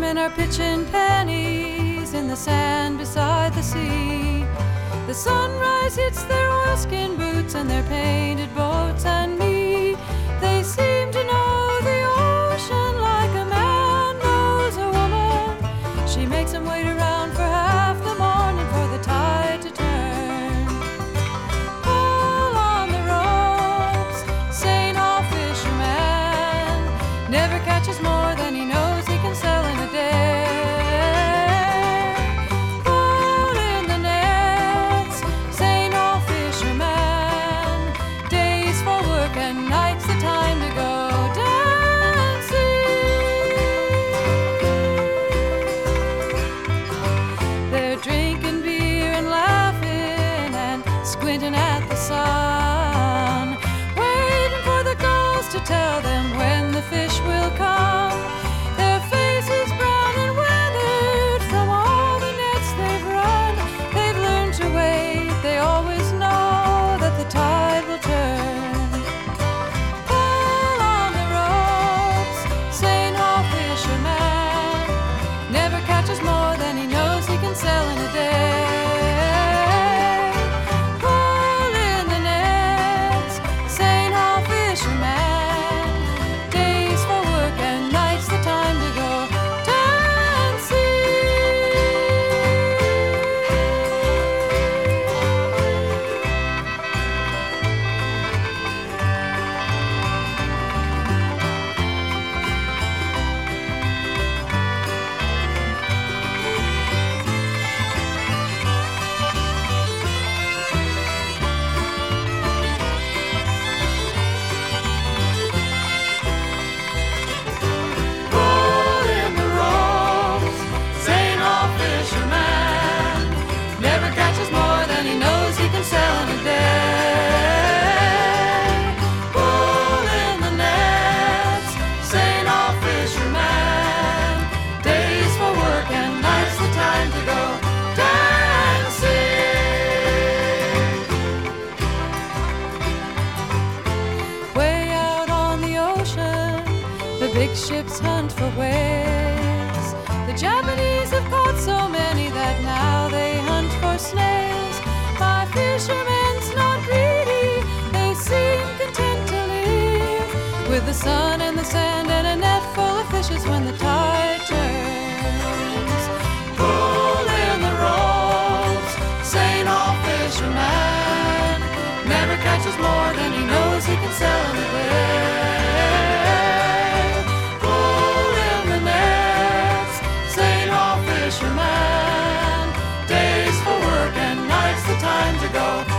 fishermen are pitching pennies in the sand beside the sea. The sunrise hits their oilskin boots and their painted boats and me. They seem to know the ocean like a man knows a woman. She makes them wait around for half the morning for the tide to turn. Pull on the ropes, St. Paul fisherman never catches more than he knows he can sell in a day. Pull in the nets, St. Paul fisherman, days for work and nights the time to go dancing. They're drinking beer and laughing and squinting at the sun, waiting for the gulls to tell them when the fish will come. Their faces brown and weathered from all the nets they've run. They've learned to wait, they always know that the tide will turn. Pull on the ropes, St. Paul fisherman never catches more than he knows he can sell in a day. Pull in the nets, St. Paul fisherman, days for work and nights the time to go dancing. Pull in the ropes, St. Paul fisherman never catches more than he knows he can sell in a day. Pull in the nets, St. Paul fisherman, days for work and nights the time to go dancing. Way out on the ocean, the big ships hunt for whales. The Japanese have caught so many that now they hunt for snails. My fishermen's not greedy, they seem content to live with the sun and the sand and a net full of fishes when the tide turns. Pull in the ropes, St. Paul fisherman never catches more than he knows he can sell in a day. Pull in the nets, St. Paul fisherman, days for work and nights the time to go